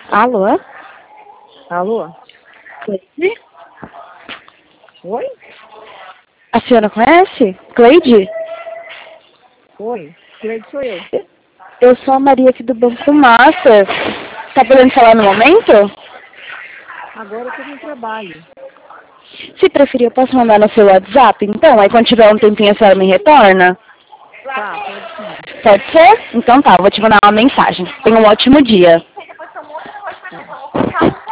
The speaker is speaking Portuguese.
Alô? Alô? Cleide? Oi? A senhora conhece? Cleide? Oi? Cleide sou eu. Eu sou a Maria aqui do Banco do Master. Tá podendo falar no momento? Agora eu tô no trabalho. Se preferir, eu posso mandar no seu WhatsApp, então? Aí quando tiver um tempinho a senhora me retorna? Tá, pode sim. Pode ser? Então tá, eu vou te mandar uma mensagem. Tenha um ótimo dia. Tá.